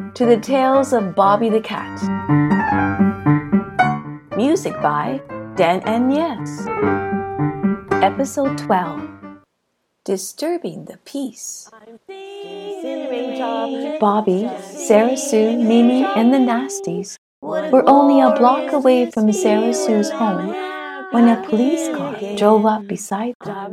to the tales of Bobby the Cat. Music by Dan Agnes. Episode 12. Disturbing the Peace. Bobby, Sarah Sue, Mimi, and the Nasties were only a block away from Sarah Sue's home when a police car drove up beside them.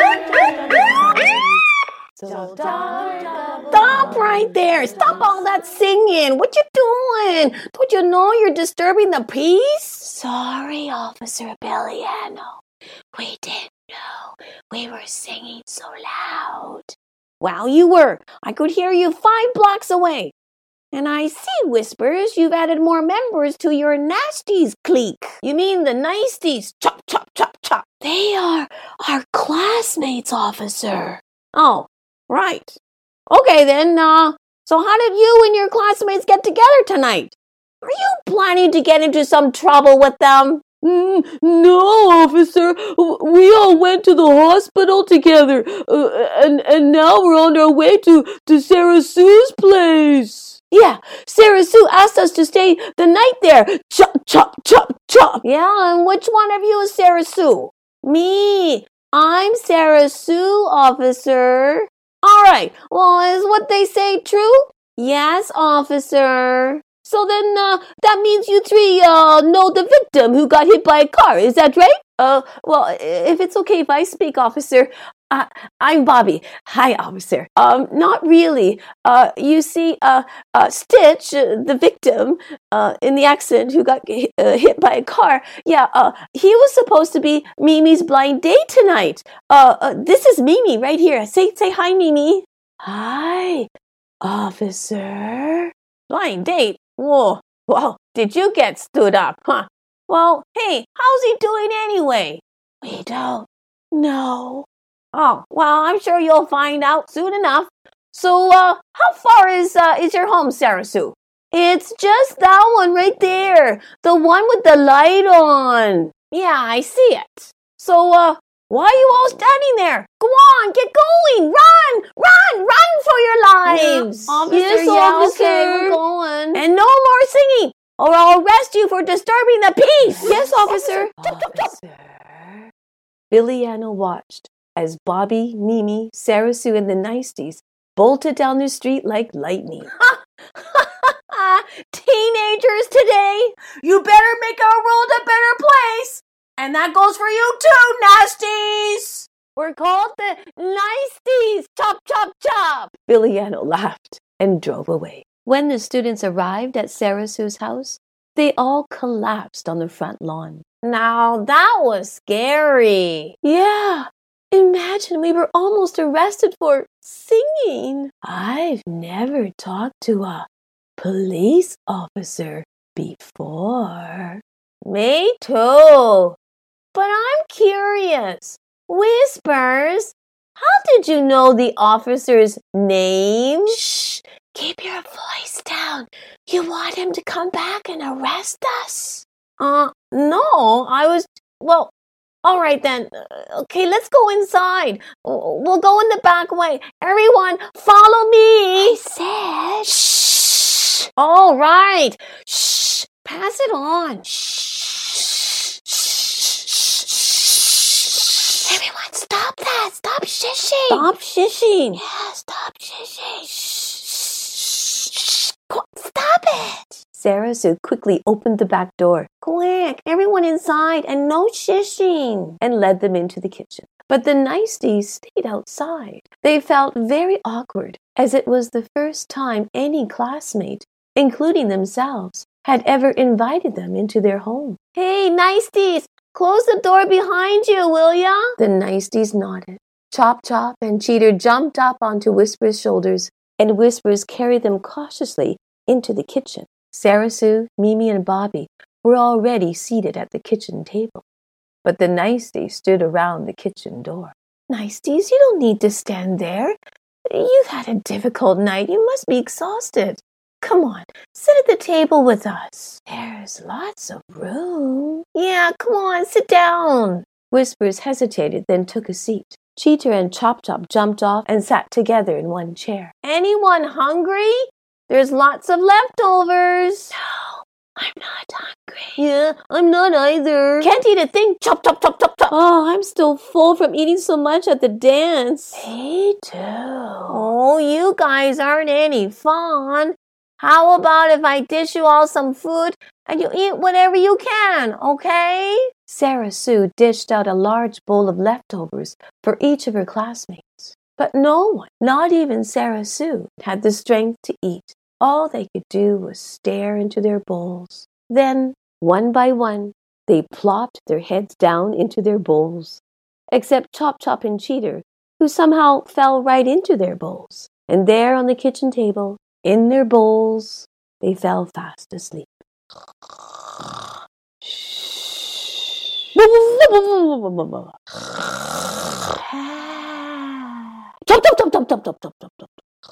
Stop right there! Stop all that singing! What you doing? Don't you know you're disturbing the peace? Sorry, Officer Billiano. We didn't know we were singing so loud. Well, you were. I could hear you 5 blocks away. And I see, Whispers, you've added more members to your Nasties clique. You mean the Nicties? Chop, chop, chop, chop. They are our classmates, officer. Oh, right. Okay then, so how did you and your classmates get together tonight? Are you planning to get into some trouble with them? No, officer. We all went to the hospital together, and now we're on our way to Sarah Sue's place. Yeah, Sarah Sue asked us to stay the night there. Chop, chop, chop, chop. Yeah, and which one of you is Sarah Sue? Me. I'm Sarah Sue, officer. All right. Well, is what they say true? Yes, officer. So then, that means you 3, know the victim who got hit by a car. Is that right? Well, if it's okay if I speak, officer. I'm Bobby. Hi, officer. Not really. You see, Stitch, the victim, in the accident who got hit by a car, he was supposed to be Mimi's blind date tonight. This is Mimi right here. Say hi, Mimi. Hi, officer. Blind date? Whoa. Well, did you get stood up, huh? Well, hey, how's he doing anyway? We don't know. Oh, well, I'm sure you'll find out soon enough. So, how far is your home, Sarah Sue? It's just that one right there. The one with the light on. Yeah, I see it. So, why are you all standing there? Go on, get going. Run for your lives. Yeah, officer, officer. Okay, we're going. And no more singing, or I'll arrest you for disturbing the peace. Yes, officer. Billiano watched as Bobby, Mimi, Sarah Sue, and the Nicties bolted down the street like lightning. Teenagers today, you better make our world a better place. And that goes for you too, Nasties. We're called the Nicties. Chop, chop, chop. Billiano laughed and drove away. When the students arrived at Sarah Sue's house, they all collapsed on the front lawn. Now that was scary. Yeah. Imagine we were almost arrested for singing. I've never talked to a police officer before. Me too. But I'm curious. Whispers, how did you know the officer's name? Shh! Keep your voice down. You want him to come back and arrest us? No, well, all right then. Okay, let's go inside. We'll go in the back way. Everyone, follow me. I said shh. All right. Shh. Pass it on. Shh. Everyone, stop that. Stop shishing. Stop shishing. Yeah, stop shishing. Shh. Stop it. Sarah Sue quickly opened the back door. Quick, everyone inside and no shishing. And led them into the kitchen. But the Nicties stayed outside. They felt very awkward, as it was the first time any classmate, including themselves, had ever invited them into their home. Hey, Nicties, close the door behind you, will ya? The Nicties nodded. Chop Chop and Cheater jumped up onto Whisper's shoulders, and Whispers carried them cautiously into the kitchen. Sarah Sue, Mimi, and Bobby were already seated at the kitchen table. But the Nicties stood around the kitchen door. Nicties, you don't need to stand there. You've had a difficult night. You must be exhausted. Come on, sit at the table with us. There's lots of room. Yeah, come on, sit down. Whispers hesitated, then took a seat. Cheater and Chop Chop jumped off and sat together in one chair. Anyone hungry? There's lots of leftovers. No, I'm not hungry. Yeah, I'm not either. Can't eat a thing. Chop, chop, chop, chop, chop. Oh, I'm still full from eating so much at the dance. Me too. Oh, you guys aren't any fun. How about if I dish you all some food and you eat whatever you can, okay? Sarah Sue dished out a large bowl of leftovers for each of her classmates. But no one, not even Sarah Sue, had the strength to eat. All they could do was stare into their bowls. Then, one by one, they plopped their heads down into their bowls, except Chop Chop and Cheater, who somehow fell right into their bowls. And there on the kitchen table, in their bowls, they fell fast asleep. Chop, chop, chop, chop, chop, chop, chop, chop, chop.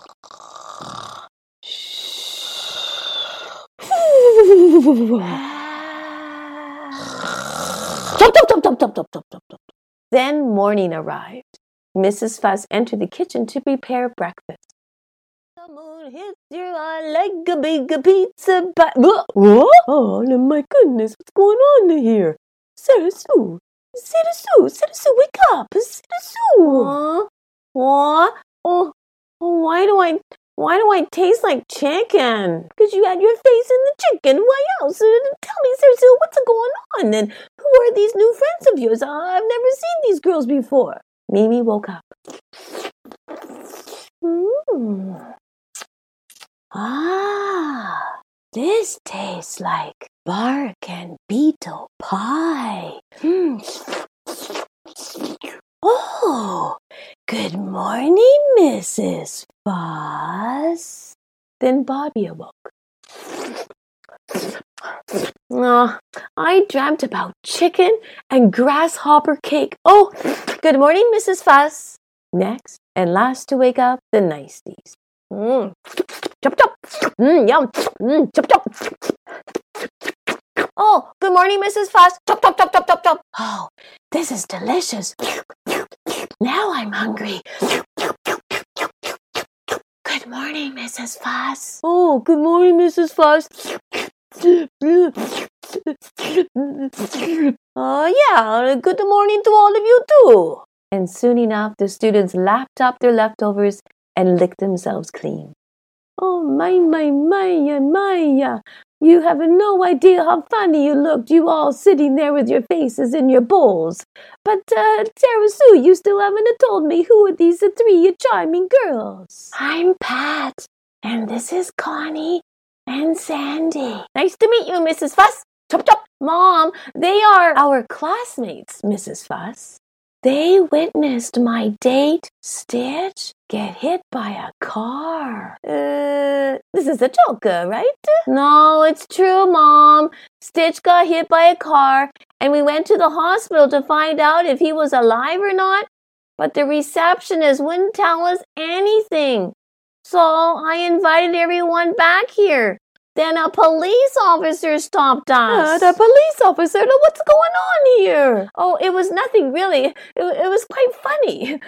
Chop, chop, chop, chop, chop, chop, chop, chop, chop. Then morning arrived. Mrs. Fuss entered the kitchen to prepare breakfast. The moon hits your eye like a big pizza pie. What? Oh, my goodness, what's going on here? Sarah Sue, Sarah Sue, Sarah Sue, wake up, Sarah Sue. What? Oh, why do I taste like chicken? Because you had your face in the chicken. Why else? Tell me, Sarah Sue, what's going on? And who are these new friends of yours? I've never seen these girls before. Mimi woke up. Ah, this tastes like bark and beetle pie. Oh, good morning, Mrs. Fuss. Then Bobby awoke. I dreamt about chicken and grasshopper cake. Oh, good morning, Mrs. Fuss. Next and last to wake up, the Nicties. Chop, chop. Yum. Chop, chop. Oh, good morning, Mrs. Fuss. Chop, chop, chop, chop, chop, chop. Oh, this is delicious. Now I'm hungry. Good morning, Mrs. Fuss. Oh, good morning, Mrs. Fuss. Yeah, good morning to all of you too. And soon enough, the students lapped up their leftovers and licked themselves clean. Oh, Maya. You have no idea how funny you looked, you all sitting there with your faces in your bowls. But, Sarah Sue, you still haven't told me who are these three charming girls. I'm Pat, and this is Connie and Sandy. Nice to meet you, Mrs. Fuss. Chop, chop. Mom, they are our classmates, Mrs. Fuss. They witnessed my date, Stitch, get hit by a car. This is a joke, right? No, it's true, Mom. Stitch got hit by a car, and we went to the hospital to find out if he was alive or not, but the receptionist wouldn't tell us anything. So I invited everyone back here. Then a police officer stopped us. The police officer? What's going on here? Oh, it was nothing really. It was quite funny.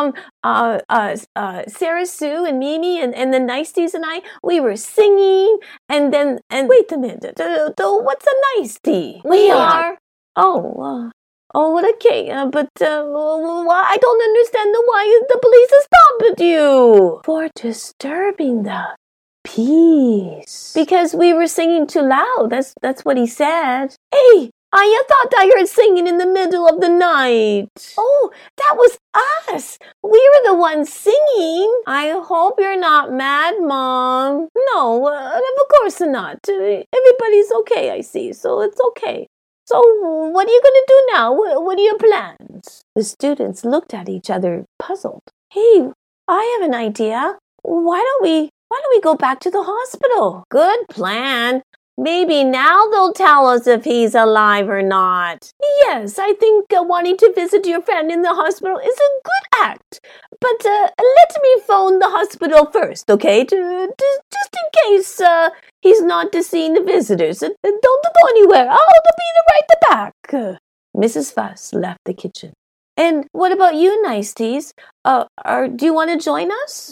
Sarah Sue and Mimi and the Nicties and I, we were singing, and wait a minute. What's a Nicety? We are. Oh, okay. But I don't understand why the police stopped you. For disturbing the peace. Because we were singing too loud. That's what he said. Hey, I thought I heard singing in the middle of the night. Oh, that was us. We were the ones singing. I hope you're not mad, Mom. No, of course not. Everybody's okay, I see, so it's okay. So what are you going to do now? What are your plans? The students looked at each other, puzzled. Hey, I have an idea. Why don't we go back to the hospital? Good plan. Maybe now they'll tell us if he's alive or not. Yes, I think wanting to visit your friend in the hospital is a good act. But let me phone the hospital first, okay? Just in case he's not seeing the visitors. Don't go anywhere. I'll be right back. Mrs. Fuss left the kitchen. And what about you, Nicties? Do you want to join us?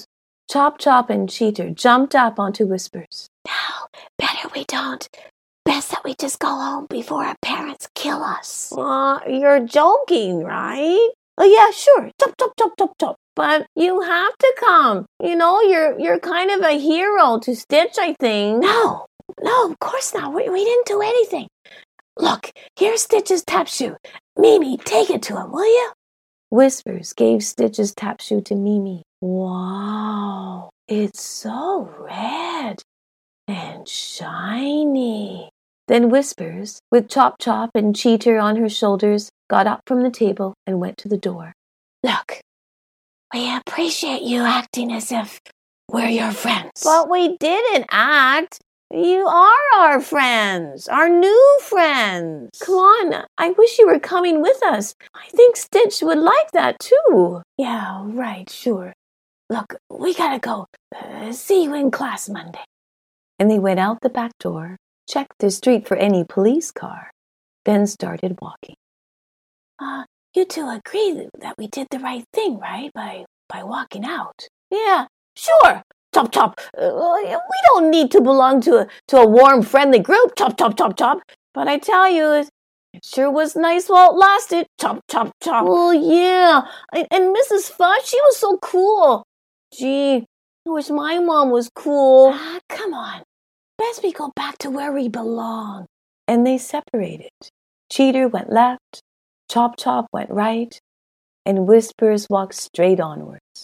Chop Chop and Cheater jumped up onto Whispers. No, better we don't. Best that we just go home before our parents kill us. You're joking, right? Oh yeah, sure. Chop, chop, chop, chop, chop. But you have to come. You know, you're kind of a hero to Stitch, I think. No, of course not. We didn't do anything. Look, here's Stitch's tap shoe. Mimi, take it to him, will you? Whispers gave Stitch's tap shoe to Mimi. Wow, it's so red and shiny. Then Whispers, with Chop Chop and Cheater on her shoulders, got up from the table and went to the door. Look, we appreciate you acting as if we're your friends. But we didn't act. You are our friends, our new friends. Come on, I wish you were coming with us. I think Stitch would like that too. Yeah, right, sure. Look, we gotta go. See you in class Monday. And they went out the back door, checked the street for any police car, then started walking. You two agree that we did the right thing, right? By walking out. Yeah, sure. Chop, chop. We don't need to belong to a warm, friendly group. Chop, chop, chop, chop. But I tell you, it sure was nice while it lasted. Chop, chop, chop. Oh, yeah. And Mrs. Fuss, she was so cool. Gee, I wish my mom was cool. Come on. Best we go back to where we belong. And they separated. Cheater went left, Chop Chop went right, and Whispers walked straight onwards.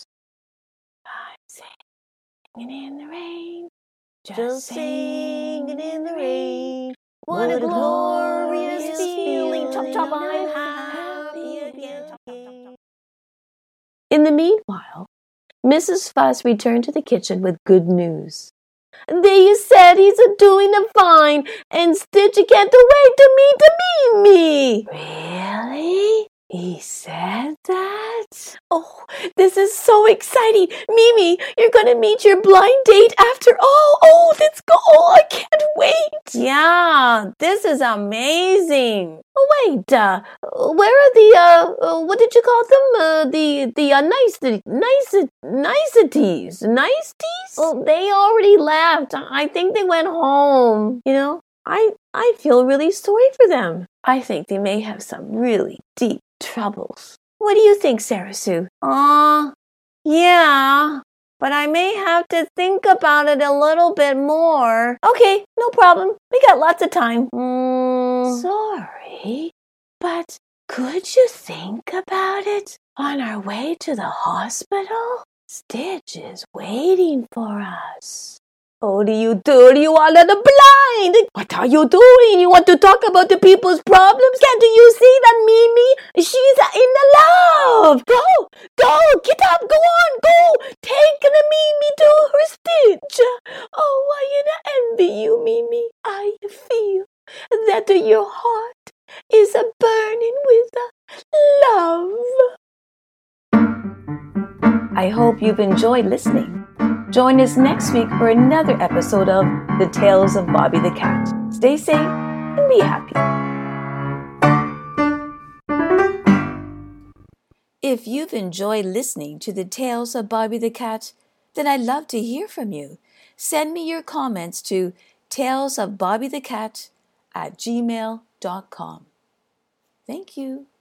Singing in the rain, just singing in the rain. What a glorious feeling. Chop, chop, I'm happy again. Chop, chop, chop, chop. In the meanwhile, Mrs. Fuss returned to the kitchen with good news. They said he's doing fine, and Stitch can't wait to meet Mimi. Really? He said that? Oh, this is so exciting. Mimi, you're going to meet your blind date after all. Oh, let's go. I can't wait. Yeah, this is amazing. Oh, wait, where are the, what did you call them? Niceties? Oh, they already left. I think they went home. You know, I feel really sorry for them. I think they may have some really deep troubles. What do you think, Sarah Sue? Yeah, but I may have to think about it a little bit more. Okay, no problem. We got lots of time. Sorry, but could you think about it? On our way to the hospital, Stitch is waiting for us. What are you doing? You are the blind. What are you doing? You want to talk about the people's problems? Can't you see that Mimi? She's in the love. Go, get up, go on, go. Take the Mimi to her Stitch. Oh, I envy you, Mimi. I feel that your heart is burning with love. I hope you've enjoyed listening. Join us next week for another episode of The Tales of Bobby the Cat. Stay safe and be happy. If you've enjoyed listening to The Tales of Bobby the Cat, then I'd love to hear from you. Send me your comments to talesofbobbythecat@gmail.com. Thank you.